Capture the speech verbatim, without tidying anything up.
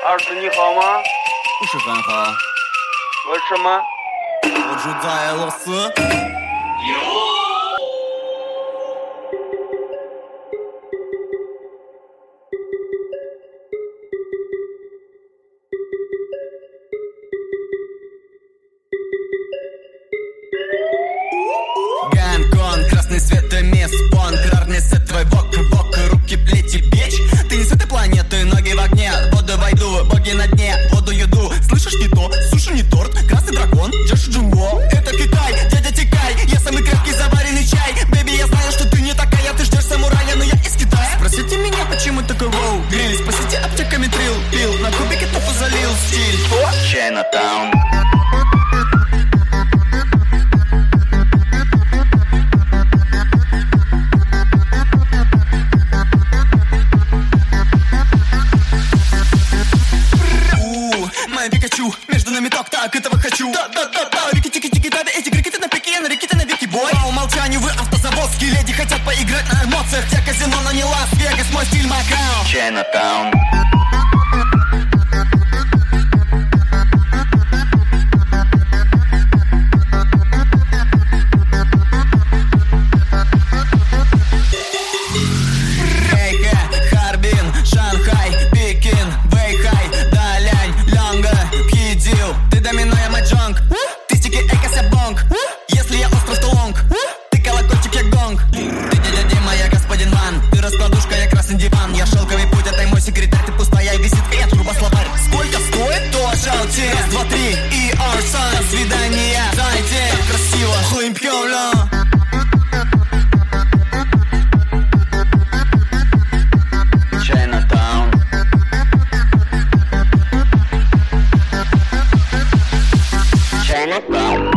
二十你好吗？ 不是很好。 为什么？ 我住在俄罗斯。Гонконг, красный свет и мисс Понг. Рарнес твой вок, вок, руки, плети, печь. Ты не с этой планеты, ноги в огне. Воду войду, боги на дне, воду еду. Слышишь, не то, суши не торт. Красный дракон, Джошу Джумбо. Это Китай, дядя Тикай. Я самый крепкий заваренный чай. Бэби, я знаю, что ты не такая. Ты ждешь самурая, но я из Китая. Спросите меня, почему такой воу гриль. Спасите аптеками трил, пил. На кубике тофу залил стиль. Chinatown. Пикачу, между нами ток-так, этого хочу. Да-да-да-да, вики-тики-тики, да, эти крикеты на пике, я на реке, ты на веки, бой. По умолчанию вы автозаводски, леди хотят поиграть на эмоциях. Те казино, но не Лас-Вегас, мой стиль Макао. Chinatown. Ты домино, я маджонг. Ты стики, экося бонг. Если я остров, то лонг. Ты колокольчик, я гонг. Ты дядя Дима, я господин Ван. Ты раскладушка, я красный диван. Я шелковый путь, это мой секретарь. Ты пустая визитка, я трубословарь. Сколько стоит то шалти? Раз, два, три и арсан. До свидания, зайти. Так красиво, хуй пьёля. Chinatown. Chinatown.